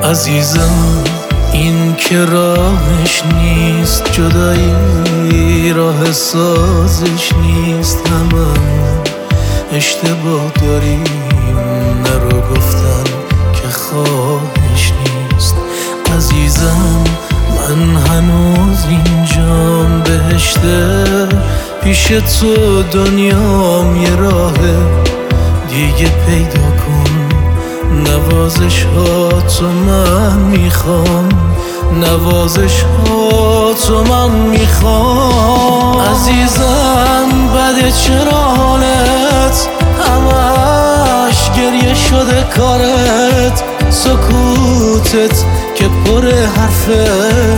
عزیزم این که راهش نیست، جدایی راه سازش نیست. هممون اشتباه داریم، نرو گفتن که خواهش نیست. عزیزم من هنوز اینجام، بهشته پیش تو دنیام یه راهه دیگه پیدا کن. نوازش ها تو من میخوام، نوازش ها تو من میخوام. عزیزم بده چرا حالت، همش گریه شده کارت. سکوتت که پر حرفه،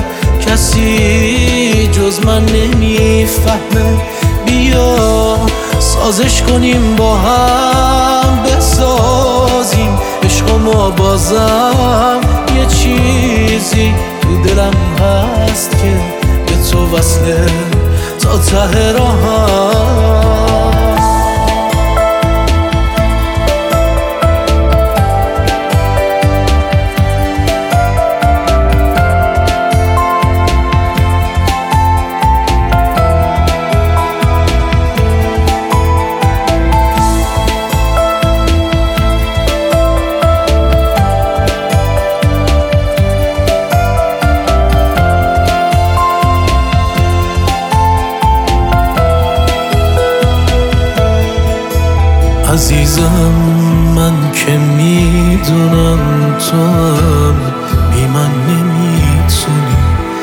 کسی جز من نمیفهمه. بیا سازش کنیم با هم، بسازیم عشق ما بازم. یه چیزی تو دلم هست که به تو وصله تا ته راهم. عزیزم من که میدونم تو هم بی من نمیتونی،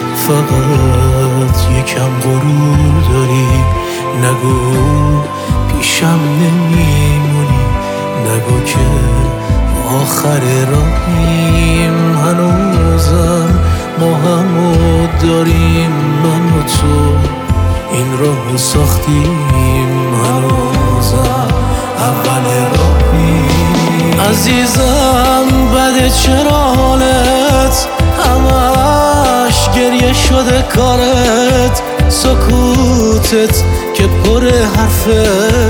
فقط یکم غرور داری. نگو پیشم نمیمونی، نگو که آخر راهیم. هنوزم ما همو داریم، من و تو این راه ساختیم. هنوزم اول راهیم. عزیزم بده چرا حالت، همش گریه شده کارت. سکوتت که پر حرفه،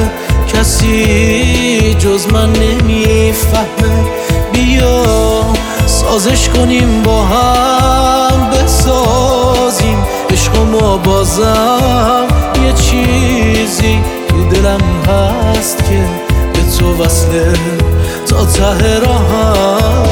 کسی جز من نمیفهمه. بیا سازش کنیم با هم، بسازیم عشق ما بازم. یه چیزی تو دلم هست که به تو وصله تا ته راهم.